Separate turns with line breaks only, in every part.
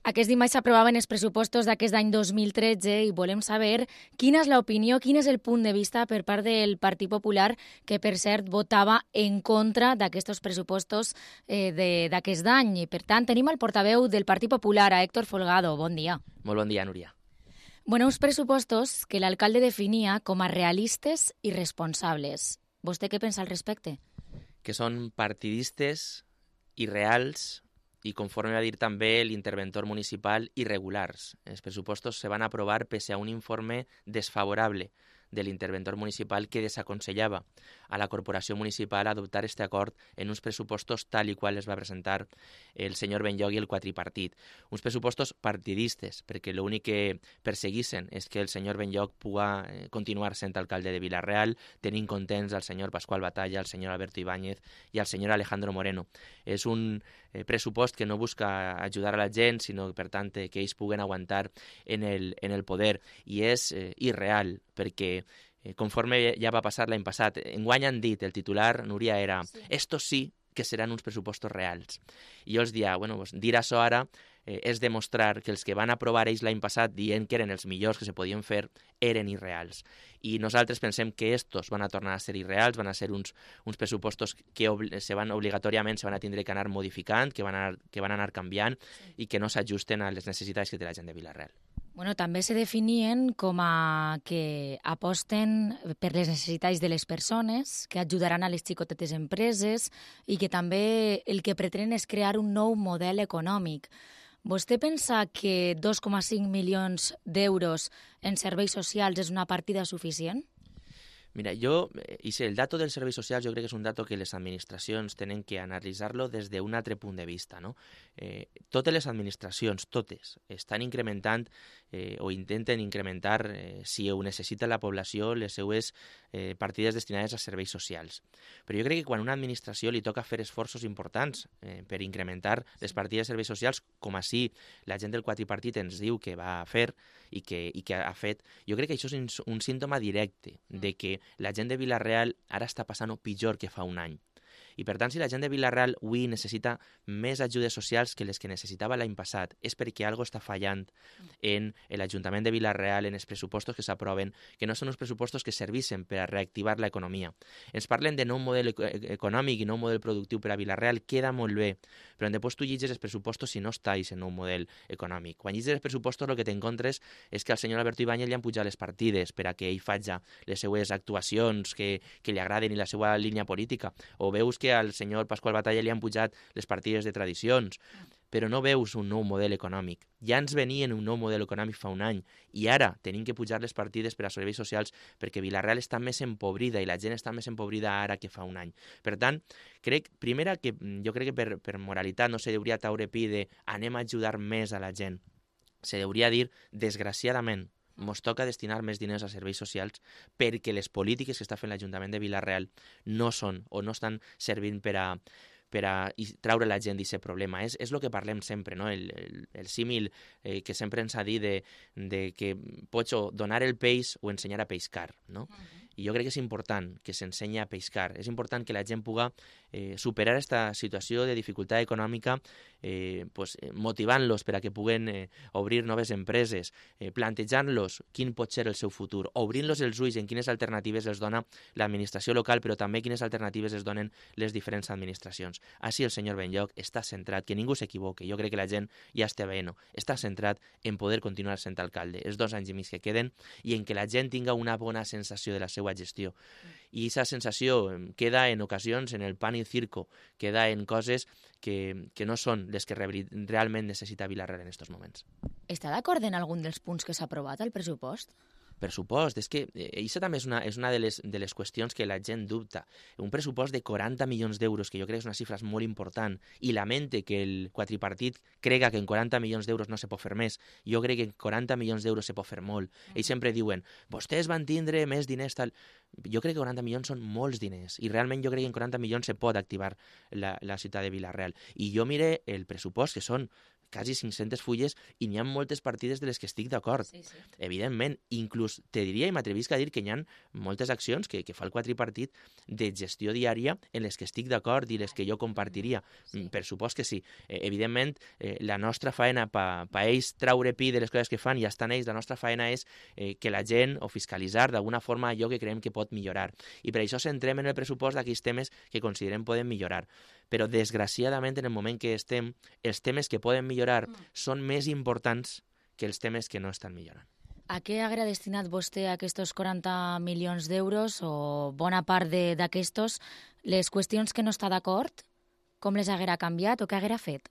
Aquest dimarts s'aprovaven els pressupostos d'aquest any 2013 i volem saber quina és l'opinió, quin és el punt de vista per part del Partit Popular, que per cert votava en contra d'aquests pressupostos d'aquest any. I per tant tenim el portaveu del Partit Popular, a Héctor Folgado. Bon dia.
Molt bon dia, Núria.
Bueno, uns pressupostos que l'alcalde definia com a realistes i responsables. Vostè què pensa al respecte?
Que són partidistes, irreals i, conforme va dir també l'interventor municipal, irregulars. Els pressupostos se van aprovar pese a un informe desfavorable de l'interventor municipal que desaconsellava a la corporació municipal adoptar este acord en uns pressupostos tal i qual es va presentar el senyor Benlloch i el quadripartit. Uns pressupostos partidistes, perquè l'únic que perseguissin és que el senyor Benlloch pugui continuar sent alcalde de Vila-real, tenint contents al senyor Pasqual Batalla, al senyor Alberto Ibáñez i al senyor Alejandro Moreno. És un pressupost que no busca ajudar a la gent, sinó, per tant, que ells puguen aguantar en el poder. I és irreal, perquè conforme ja va passar l'any passat, enguany han dit, el titular, Núria, era «Estos sí que seran uns pressupostos reals». I jo els dia, dir això ara és demostrar que els que van aprovar ells l'any passat dient que eren els millors que se podien fer eren irreals. I nosaltres pensem que estos van a tornar a ser irreals, van a ser uns pressupostos que obligatòriament se van a tindre que anar modificant, que van anar canviant i que no s'ajusten a les necessitats que té la gent de Vila-real.
Bueno, també se definien com a que aposten per les necessitats de les persones, que ajudaran a les xicotetes empreses i que també el que pretenen és crear un nou model econòmic. Vostè pensa que 2,5 milions d'euros en serveis socials és una partida suficient?
Mira, el dato dels serveis socials jo crec que és un dato que les administracions tenen que analitzar-lo des d'un altre punt de vista, no? Totes les administracions, totes, estan incrementant o intenten incrementar, si ho necessita la població, les seues partides destinades a serveis socials. Però jo crec que quan a una administració li toca fer esforços importants per incrementar les partides de serveis socials, com així la gent del quadripartit ens diu que va fer i que ha fet, jo crec que això és un símptoma directe de que la gent de Vila-real ara està passant pitjor que fa un any. I per tant, si la gent de Vila-real avui necessita més ajudes socials que les que necessitava l'any passat, és perquè alguna cosa està fallant en l'Ajuntament de Vila-real, en els pressupostos que s'aproven, que no són uns pressupostos que servissin per a reactivar l'economia. Ens parlen de nou model econòmic i nou model productiu per a Vila-real, queda molt bé, però després tu llitges els pressupostos si no està en nou model econòmic. Quan llitges els pressupostos el que t'encontres és que al senyor Alberto Ibáñez li han pujat les partides per a que ell faci les seues actuacions que li agraden i la seva línia política, o veus que al senyor Pasqual Batalla li han pujat les partides de tradicions, però no veus un nou model econòmic. Ja ens venien un nou model econòmic fa un any i ara tenim que pujar les partides per a serveis socials perquè Vila-real està més empobrida i la gent està més empobrida ara que fa un any. Per tant, jo crec que per moralitat no se hauria taure pi de anem a ajudar més a la gent. Se hauria dir, desgraciadament, ens toca destinar més diners a serveis socials perquè les polítiques que està fent l'Ajuntament de Vila-real no són o no estan servint per a traure la gent d'aquest problema. És el que parlem sempre, no? El símil que sempre ens ha dit de que pots o donar el peix o ensenyar a pescar, no? I jo crec que és important que s'ensenyi a pescar. És important que la gent pugui superar aquesta situació de dificultat econòmica motivant-los per a que puguen obrir noves empreses, plantejant-los quin pot ser el seu futur, obrint-los els ulls en quines alternatives els dona l'administració local, però també quines alternatives els donen les diferents administracions. Així el senyor Benlloch està centrat, que ningú s'equivoqui, jo crec que la gent ja està veient, està centrat en poder continuar sent alcalde els 2 anys i mig que queden i en que la gent tinga una bona sensació de la seva gestió. I aquesta sensació queda en ocasions en el pan i circo, queda en coses que no són les que realment necessita Vila-real en aquests moments.
Està d'acord en algun dels punts que s'ha aprovat al pressupost?
Per supost, és que això també és una de les qüestions que la gent dubta. Un pressupost de 40 milions d'euros, que jo crec que és una xifra molt important, i lamente que el quadripartit crega que en 40 milions d'euros no se pot fer més. Jo crec que en 40 milions d'euros se pot fer molt. Ells sempre diuen, vostès van tindre més diners, tal. Jo crec que 40 milions són molts diners, i realment jo crec que en 40 milions se pot activar la ciutat de Vila-real. I jo mire el pressupost, que són quasi 500 fulles i n'hi ha moltes partides de les que estic d'acord.
Sí, sí.
Evidentment, inclús te diria i m'atrevisc a dir que hi ha moltes accions que fa el quadripartit de gestió diària en les que estic d'acord i les que jo compartiria.
Sí.
Per supost que sí. Evidentment, la nostra faena pa ells traure pi de les coses que fan i ja estan ells, la nostra faena és que la gent o fiscalitzar d'alguna forma allò que creiem que pot millorar. I per això centrem en el pressupost d'aquells temes que considerem poden millorar. Però, desgraciadament, en el moment que estem, els temes que poden millorar són més importants que els temes que no estan millorant.
A què haguera destinat vostè aquests 40 milions d'euros o bona part d'aquestos? Les qüestions que no està d'acord, com les haguera canviat o què haguera fet?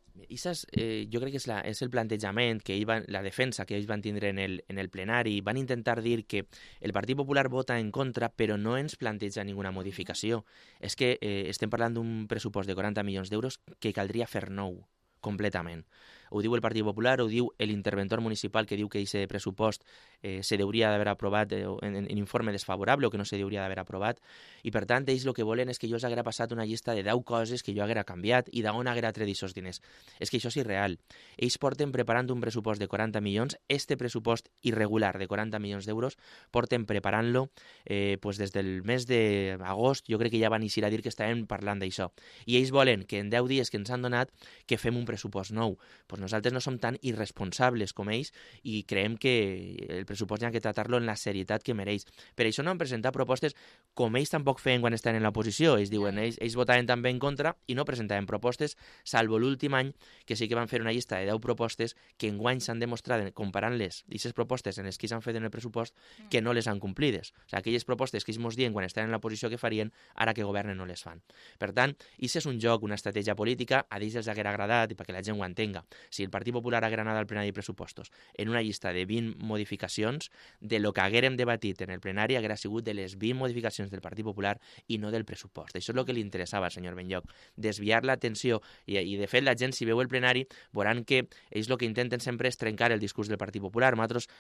Jo crec que és el plantejament, la defensa que ells van tindre en el plenari. Van intentar dir que el Partit Popular vota en contra, però no ens planteja ninguna modificació. És que estem parlant d'un pressupost de 40 milions d'euros que caldria fer nou, completament. Ho diu el Partit Popular, ho diu l'interventor municipal que diu que aquest pressupost se hauria d'haver aprovat en informe desfavorable o que no se hauria d'haver aprovat, i per tant ells el que volen és que jo els haguera passat una llista de 10 coses que jo haguera canviat i d'on haguera tret aquests diners. És que això és irreal. Ells porten preparant un pressupost de 40 milions, este pressupost irregular de 40 milions d'euros, porten preparant-lo des del mes d'agost. Jo crec que ja van iniciar a dir que estàvem parlant d'això. I ells volen que en 10 dies que ens han donat que fem un pressupost nou. Nosaltres no som tan irresponsables com ells i creiem que el pressupost hi ha que tratar-lo en la serietat que mereix. Per això no han presentat propostes com ells tampoc feien quan estaven en l'oposició. Ells diuen, ells votaven també en contra i no presentaven propostes, salvo l'últim any, que sí que van fer una llista de 10 propostes que enguany s'han demostrat, comparant-les, aquestes propostes en les que s'han fet en el pressupost, que no les han complides. O sigui, aquelles propostes que ells ens diuen quan estaven en l'oposició que farien, ara que governen no les fan. Per tant, això és un joc, una estratègia política, a ells els haguera agradat i perquè la gent ho entenga. Si el Partit Popular haguera anat al plenari de pressupostos en una llista de 20 modificacions, de lo que haguérem debatit en el plenari haguera sigut de les 20 modificacions del Partit Popular i no del pressupost. Això és el que li interessava al senyor Benlloch, desviar l'atenció i de fet la gent, si veu el plenari, veuran que ells el que intenten sempre és trencar el discurs del Partit Popular. Nosaltres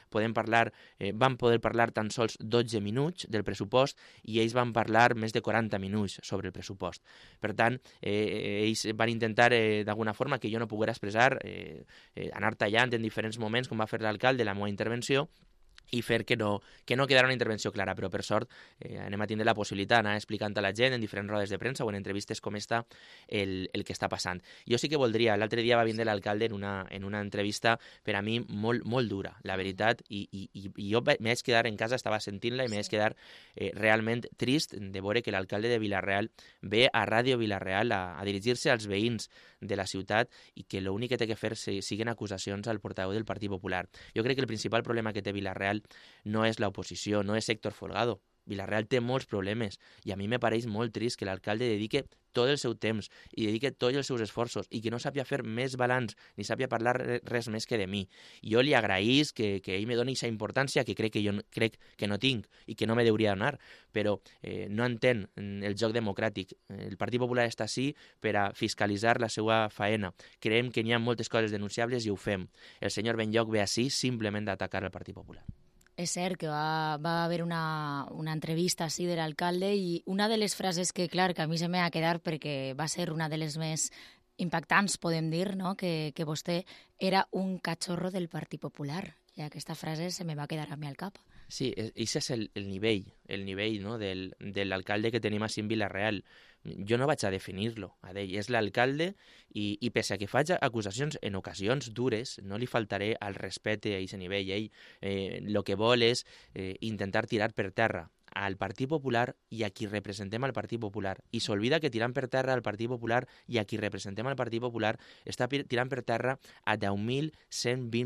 vam poder parlar tan sols 12 minuts del pressupost i ells van parlar més de 40 minuts sobre el pressupost. Per tant, ells van intentar d'alguna forma que jo no poguera expressar, anar tallant en diferents moments, com va fer l'alcalde, la meva intervenció, i fer que no quedara una intervenció clara, però per sort anem a tindre la possibilitat d'anar explicant a la gent en diferents rodes de premsa o en entrevistes com esta el que està passant. Jo sí que voldria, l'altre dia va vindre l'alcalde en una entrevista per a mi molt, molt dura, la veritat, i jo m'he de quedar en casa, estava sentint-la i m'he de quedar realment trist de veure que l'alcalde de Vila-real ve a Ràdio Vila-real a dirigir-se als veïns de la ciutat i que l'únic que té que fer siguin acusacions al portaveu del Partit Popular. Jo crec que el principal problema que té Vila-real no és l'oposició, no és Héctor Folgado. Vila-real té molts problemes i a mi me pareix molt trist que l'alcalde dedique tot el seu temps i dedique tots els seus esforços i que no sàpia fer més balanç ni sàpia parlar res més que de mi. Jo li agraïs que ell me doni aquesta importància que crec que no tinc i que no me hauria de donar, però no entén el joc democràtic. El Partit Popular està així per a fiscalitzar la seva faena. Creiem que n'hi ha moltes coses denunciables i ho fem. El senyor Benlloch ve així simplement d'atacar el Partit Popular.
És cert que va haver una entrevista així de l'alcalde i una de les frases que, clar, que a mi se m'ha quedat perquè va ser una de les més impactants, podem dir, no? Que vostè era un cachorro del Partit Popular. I aquesta frase se me va quedar a mi al cap.
Sí, això és el nivell no? de l'alcalde que tenim així en Vila-real. Jo no vaig a definir-lo, és l'alcalde i pese a que faig acusacions en ocasions dures, no li faltaré al respecte a aquest nivell. Ell el que vol és intentar tirar per terra al Partit Popular i a qui representem al Partit Popular. I s'olvida que tirant per terra al Partit Popular i a qui representem al Partit Popular està tirant per terra a 10.120